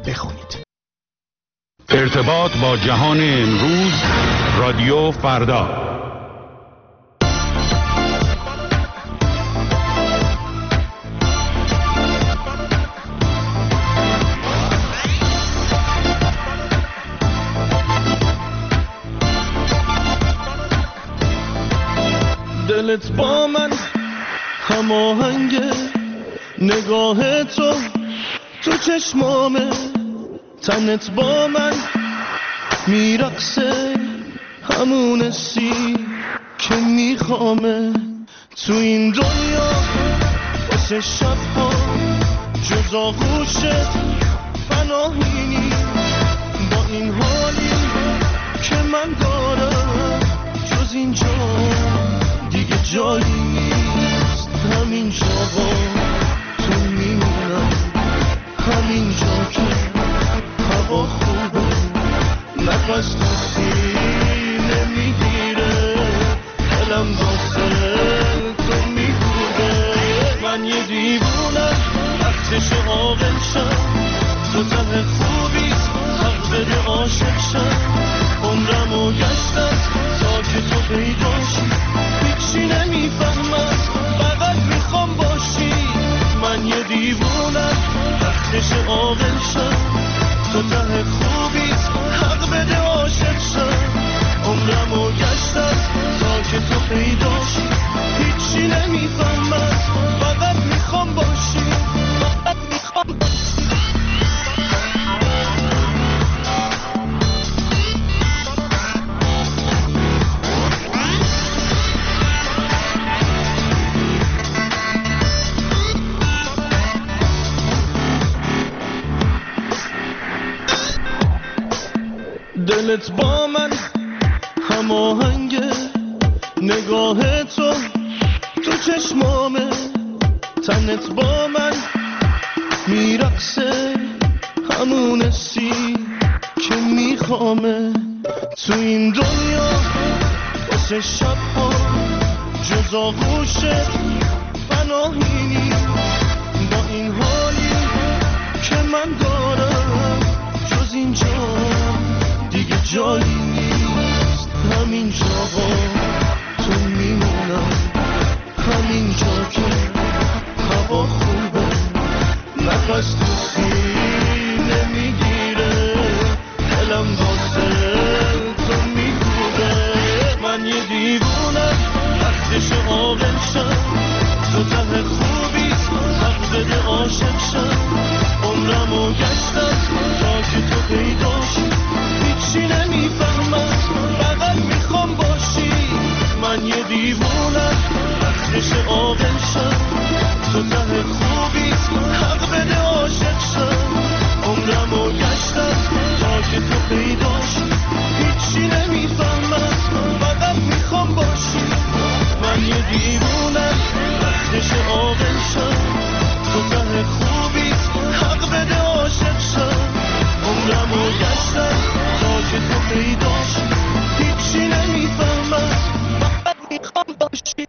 بخونید. ارتباط با جهان امروز، رادیو فردا. دلت با من هماهنگه، نگاه تو چشمامه، تنت با من میرقصه، همون سی که میخوامه. تو این دنیا واسه شبها جز آغوشت پناهی نی، با این حالی که من دارم جز اینجا دیگه جایی نیست. همینجا با تو میمونم، همینجا که هوا خوبه، نفس تو سینه میگیره، دلم واسه تو میگوده. من یه دیوونم وقتش عاقل شم، تو ته خوبیست حق بده عاشق شم. عمرمو گشتم تا که تو پیداشی، هیچی نمیفهمم فقط میخوام باشی. من یه دیوونم وقتش عاقل شم، تو ته خوبیست حق بده عاشق شم. عمرمو گشتم تا که تو پیداشی، هیچی نمیفهمم فقط میخوام باشی، فقط میخوام باشی. دلت با من هماهنگه، نگاه تو چشمامه، تنت با من میرقصه، همون سی که میخوامه. تو این دنیا واسه شبها جز آغوشت پناهی نی، با این حالی که من دارم جز اینجا دیگه جایی نیست. همینجا با تو میمونم، همینجا که هوا خوبه، نفس تو سینه میگیره، دلم واسه تو میگوده. من یه دیوونم وقتش عاقل شم، تو ته خوبیست حق بده عاشق شم. عمرمو گشتم تا که تو پیداشی، هیچی نمیفهمم فقط میخوام باشی. من یه دیوونم وقتش عاقل شم، تو ته خوبیست حق بده عاشق شم. عمرمو گشتم تا که تو پیداشی، هیچی نمیفهمم فقط میخوام باشی. من یه دیوونم وقتش عاقل شم، تو ته خوبیست حق بده عاشق شم. عمرمو گشتم تا که تو پیداشی، هیچی نمیفهمم فقط میخوام باشی.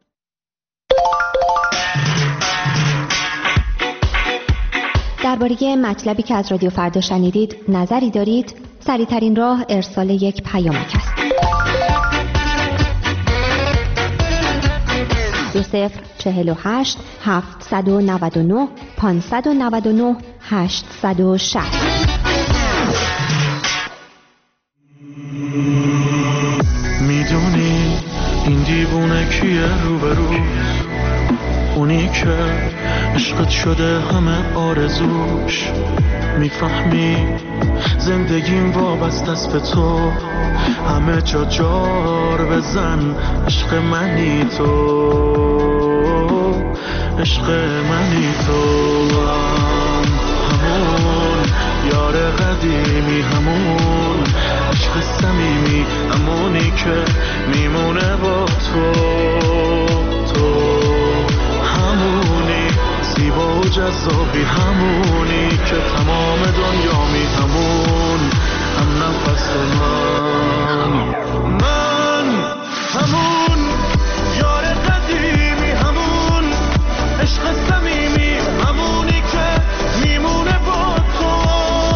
درباره مطلبی که از رادیو فردا شنیدید نظری دارید؟ سریع‌ترین راه ارسال یک پیامک است. 2048 799 599 860. میدونی این دیوونه کیه روبرو؟ اونی که عشقت شده همه آرزوش. میفهمی زندگیم وابسته است به تو، همه جا جار بزن. عشق منی تو، عشق منی تو، همون یار قدیمی، همون عشق صمیمی، همونی که میمونه با تو. تو همونی زیبا و جذابی، همونی که تمام دنیامی، همون هم نفس من همون یار قدیمی، همون عشق صمیمی، همونی که میمونه با تو.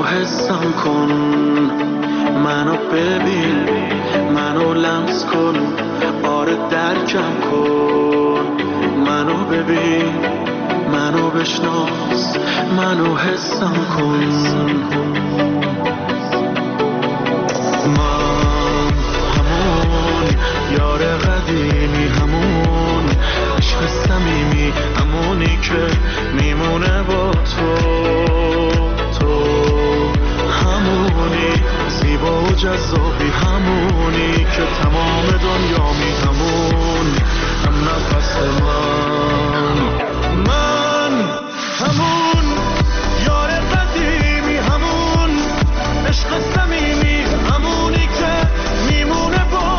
حسم کن، منو ببین، منو لمس کن، آره درکم کن، منو ببین، منو بشناس، منو حسم کن. من همون یار قدیمی، همون عشق صمیمی، همونی که میمونه با تو همونی زیبا و جذابی، همونی که تمام دنیامی، همون هم نفس من همون یار قدیمی، همون عشق صمیمی، همونی که میمونه با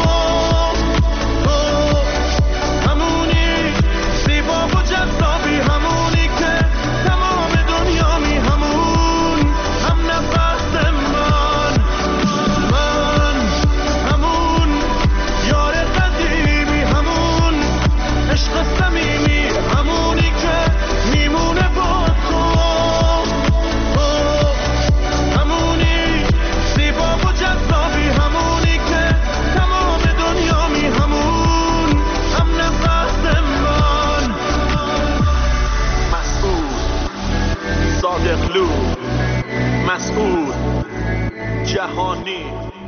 تو همونی زیبا و جذابی، همونی که تمام دنیامی، همون هم نفس من همون یار قدیمی، همون عشق صمیمی، همونی که میمونه با تو همونی زیبا و جذابی، همونی که تمام دنیامی، همون هم نفس من. مسعود صادقلو، مسعود جهانی.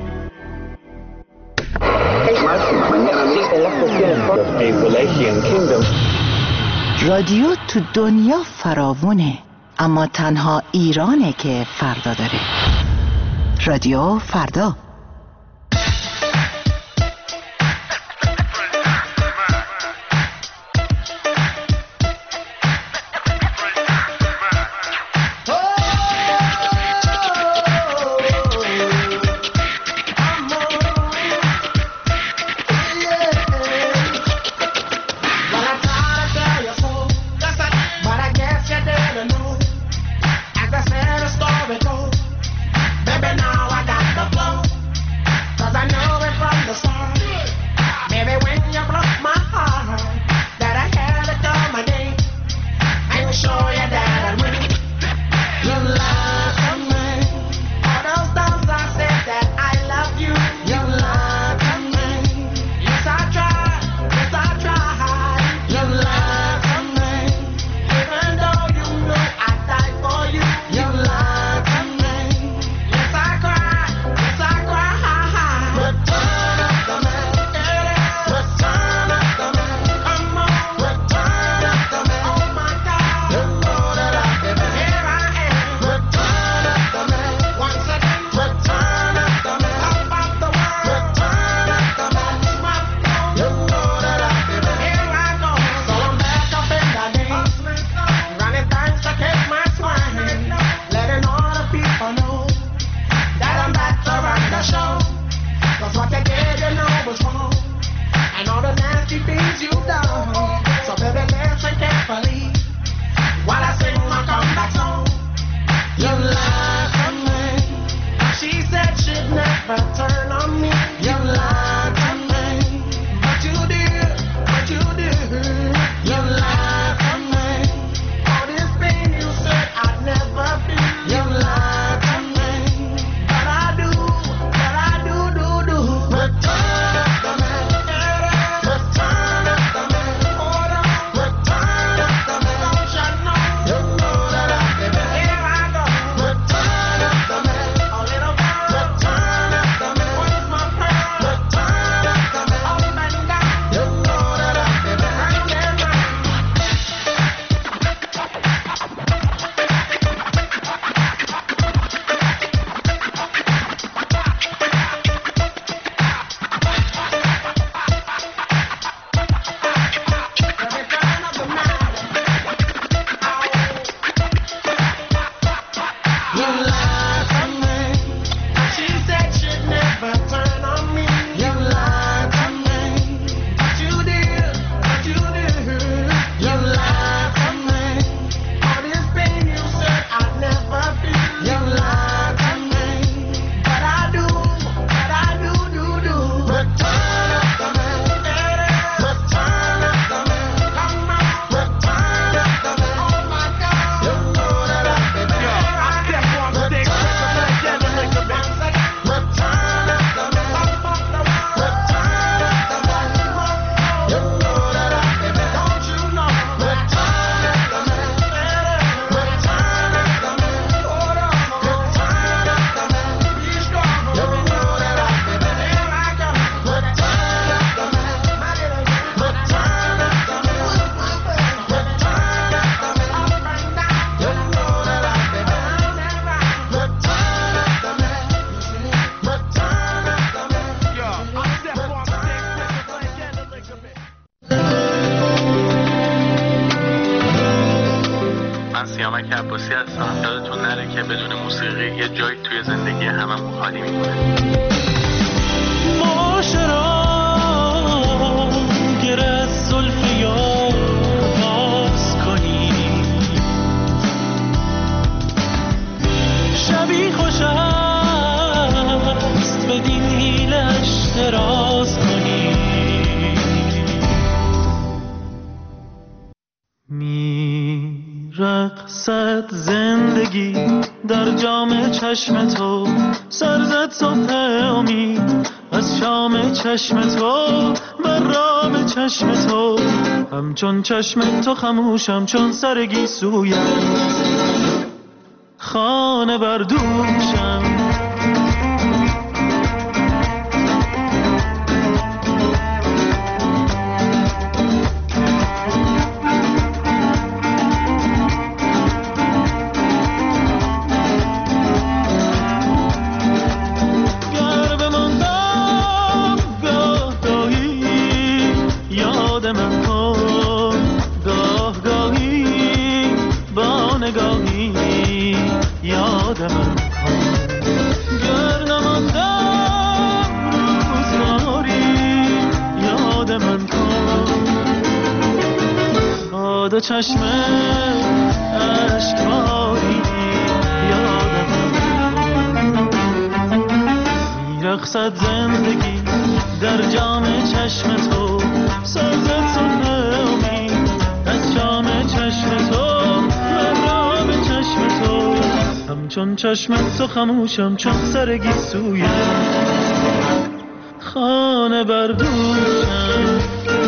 رادیو تو دنیا فراوونه، اما تنها ایرانه که فردا داره. رادیو فردا. Baby, now I got the flow. عباسی هستم. یادتون نره که بدون موسیقی یه جایی توی زندگی هممون خالی میمونه. معاشرا گره زلف یار باز کنی، شبی خوش است بدین حیلش دراز کنی. میرقصد زندگی در جام چشم تو، سرزد صبح امید از شام چشم تو، بر رام چشم تو. همچون چشم تو خموشم چون سر گیسویم، خانه بر دوشم. دو چشم اشکباری یادم میرقصد زندگی در جام چشم تو، سازد صبح امید از جام چشم تو، مرام چشم تو. همچون چشم تو خموشم چون سر گیسویم، خانه بر دوشم.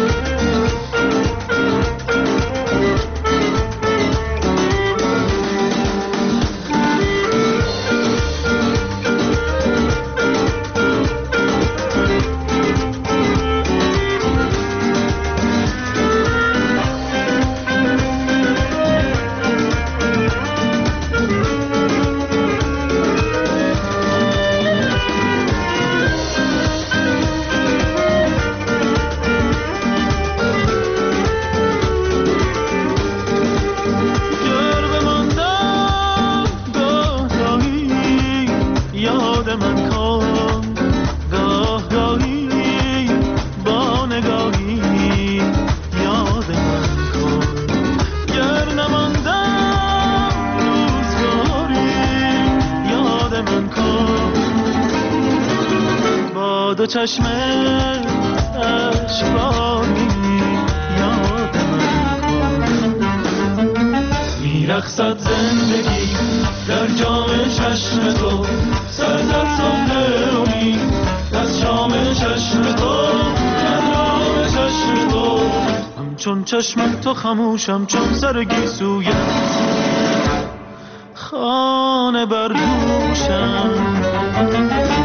دو چشم اشکباری یاد من کن، میرقصد زندگی در جام چشم تو، سرزد صبح امید از شام چشم تو، مرام چشم تو. همچون چشم تو خموشم چون سر گیسویم، خانه بر دوشم.